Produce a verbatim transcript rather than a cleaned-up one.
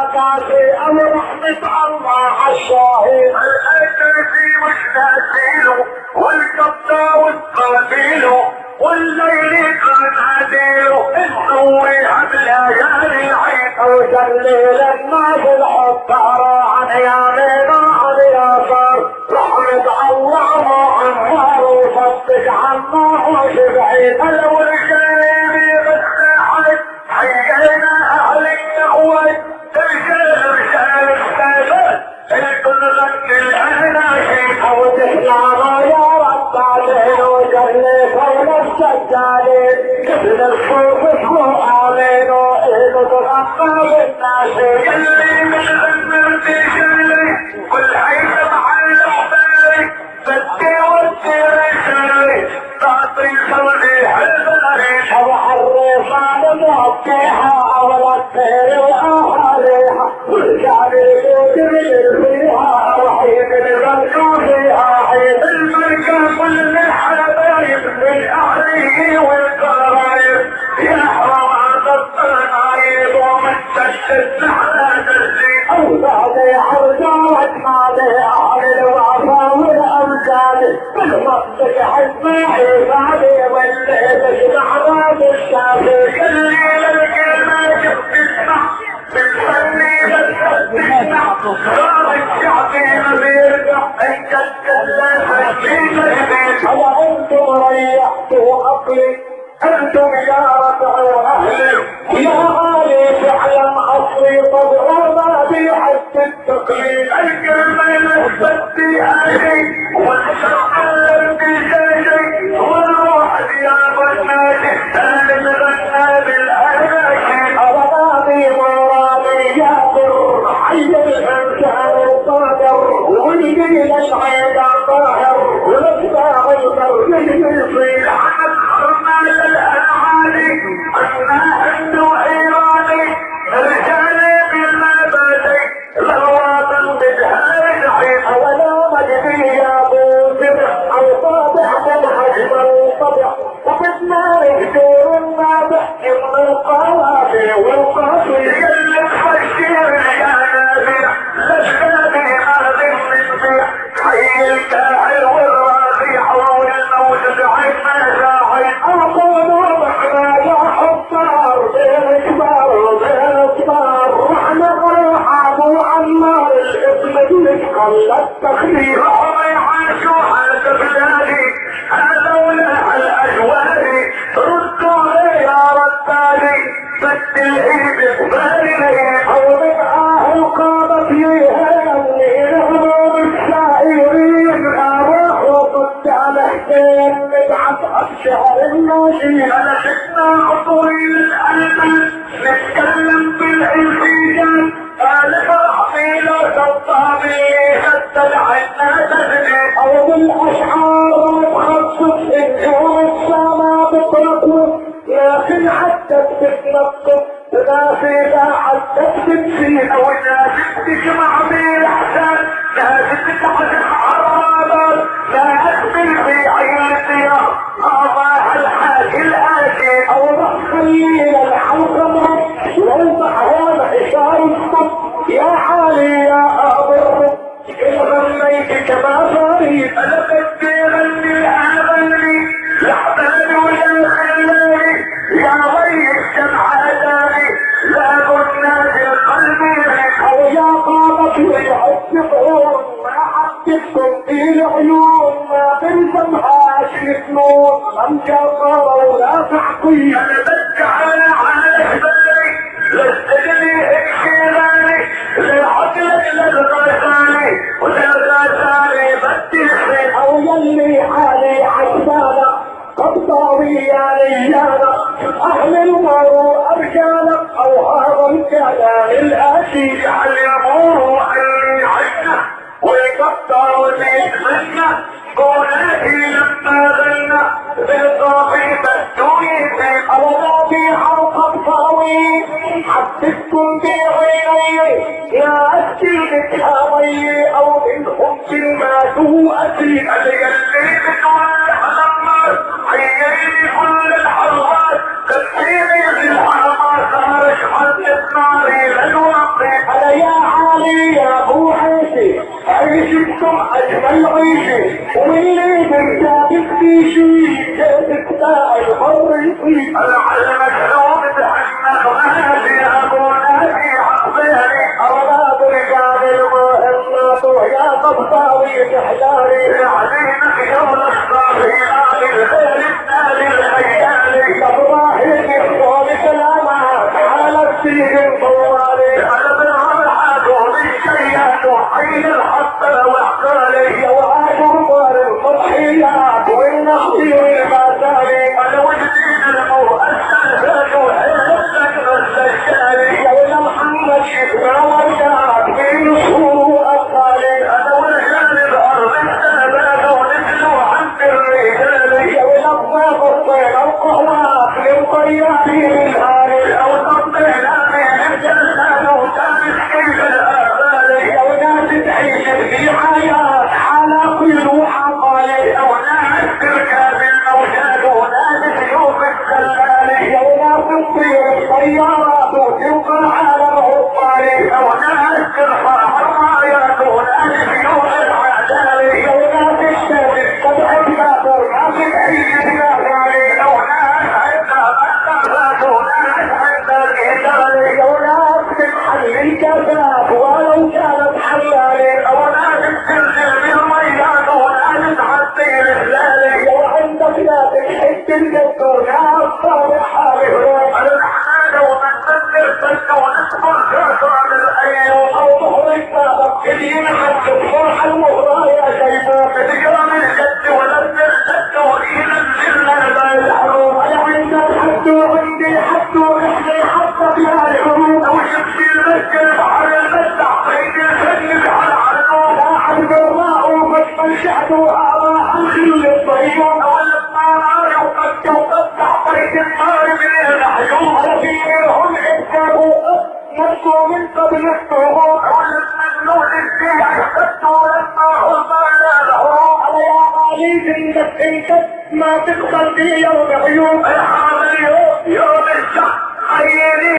قاسي او رحمة الله عالشاهد الاساسي مش ناسيله والقبضة والقاتيله والليل كان عديله نسويها بليالي العيد وجليل الناس الحطارة عن يمينه عن يسار رحمة الله وعمار وفتش عنا وشبعين الورشاني بالساحل حيينا اهل النقوة الرجال رجال السادات الكل غني الاناشيد وتسلم يا رب عليه وجليل كون السجالين كفل الصوف اسمه امين وايده تغطى بالناشي اللي من غنرتي شلي والحيث معلق بالي بدي ودي رجالي تعطي صلي حلم العيش صبح الريفان مغطيها اول الطير واهاليها والجعلي يجري فيها وحيد الغنو فيها عيد الملكة كل الحبايب من اهله والقرايب يا حرام الطنايب ومن تشتت على درسي أولادي عرجات مالي أهل الوفا والأمجاد بالمصدق حزمي عبادي واللي بجمعنا بالشافي الليل الكلمة شفت اسمع بالفني بس تسمع صار الشعبي ما بيرجع انت تتكلم فشيك البيت هلا أنتم ريحتوا عقلي أنتم يا ربع أهلي يا غالي فعلا أصلي طبعا ما بي حتى التقليد الكلمة نسبتي هذه والشرق الذي شاشي والروح دياب الناجي سالم غنى بالأناشي أرغامي مرامي يا بر حي الإنسان القادر والجيل العيد الطاهر ونسمع البر يصير عن خرمال الأنعالي أنا هند وإيراني رجالي بالمبادئ الوطن بالهاي العيد ولا مجدي يا بوزر أو طابع من حجم الطبع وبدنا رجور النابع من القوافي والقافي يلي تفشير يا نابع لسنا بهذه من بيع حي الكاحل والراضي حول الموت بعين ما شاعر أقول بحنا يا حطار بين كبار بين كبار رحمة روح أبو عمار الاسم اللي التخليل رحمة يعاشوا هذا بلادي هذا ولا الأجوادي ردوا لي يا ردادي بدي الإيد ببالي لي أو من أهل قامت يهمني نغمو بالسائرين أروح وقد على حسين نبعث الشهر الناشي أنا شفنا عطوري للألبس نتكلم بالانسجام قال فرحي لو تطابي حتى العنا تزني أو بالأشعار متخصص إنجور السما بطرقه لكن حتى تتنقص لا في ساعة تكتب فيها لو ناسك تجمع بي الأحسان ناسك تحزن عرابات لا أكمل في عينتي هذا الحاج الآتي أو رخيل الحلقة يوضح هذا إشار الصف يا حالي يا أبر إن غنيت كما صاريت أنا بدي غني أغني لحباني ويا خلاني يا ضي الشمعة داني لا قلنا في قلبي أو يا قامت يعتقون ما حدثكم في العيون ما تلزمها شنون من جبر ولا تعطي أنا بدي على على حبالي لستجلي اكشيراني لعقلك للغزالي وللغزالي بدي الخير أو يلي حالي عجبانك قد طاوية ليانا أحمل مرو أرجالك أو هذا الكلام الآتي يجعل يمور اللي عشنا ويقطع وزيد منا قولاتي لما غنى بالطاقي بدوي في أولادي حلقة طاوي حدثكم بعيني يا أسكي بتهاوي أو منهم كلماته أسي اللي بتولح لما عيني كل الحلقات تبحيني في الحرمات صارش حد ناري للوقت لي يا ابو حيسي عيشتكم اجمل عيشه واللي ترتاح في شيء جيتك سائل حر يطيب العلمك لو بتحنك غالي يا ابو نادي عقبالي ارباب رجال المهمات ويا قبطاوي تحلالي عليمك يوم الصافي آلي الخير النالي الخيالي ابراهيم يقول سلامات على السجن طوالي على بالعمل حاجون الشيات وحين الحط وحقالي وعاشوا طار الضحيات والنخل والمسالي انا وجدين المؤسس ذات وحيلتك السجالي يا ولد محمد شفنا وردات بين الصور واطفالي انا ورجال الارض السنبات ونسلو عند الرجال يا ولد ضافر طير القهوات للطيارين الهالي او تطينا من الجلسان وتانس كيف الابالي يا ولد تعيش في حياة على كل وحقالي او ناس تركب الموجات وناس سيوف السلالي يا ولد تطير الطيارات وتبقى على العطالي او ناس ترفع الرايات وناس سيوف العدالي يا ولد تشتغل تبعد كافر ما تتعيش يا غالي او ناس عندها مكتبات وناس عندها الهدالي يا ولد تتحل الكفاف ولو كانت حلالي او ناس تنزل بالميات وناس تعطي الهلالي لو عندك لا تحس الدكتور يا الصالح حالي على الحاجة ومن تنزل تلك ونصبر خاطر على الايام او تخرج بابك اللي حتى الفرحة المغرى يا شيبوك تجرى من الجد ولم الجد وإلى الزلة الحروب انا عندك حدو عندي حدو احنا حطك يا الحروب او شفتي المسجد بحر المسح بين الفن بحر عنو لا عبد الله وفتح شعبه راح الخل الطيب او لما نار وقد وقطع بيت النار من الحيوم على في منهم اكتبوا نفسه من قبل الطهور او لما النور الشيع اشتدت ولما هما نالهم على يا غالي انك انت ما تقبل في يوم عيون الحاضر يوم يوم الشهر خيري